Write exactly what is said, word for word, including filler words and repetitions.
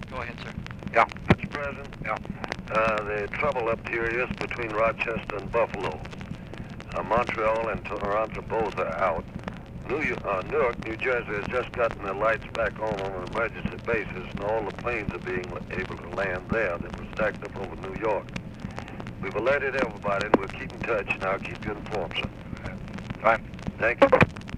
Go ahead, sir. Yeah. Mister President? Yeah. Uh, the trouble up here is between Rochester and Buffalo. Uh, Montreal and Toronto both are out. New, uh, Newark, New Jersey has just gotten the lights back on on an emergency basis, and all the planes are being able to land there that were stacked up over New York. We've alerted everybody, and we'll keep in touch, and I'll keep you informed, sir. Fine. Thank you.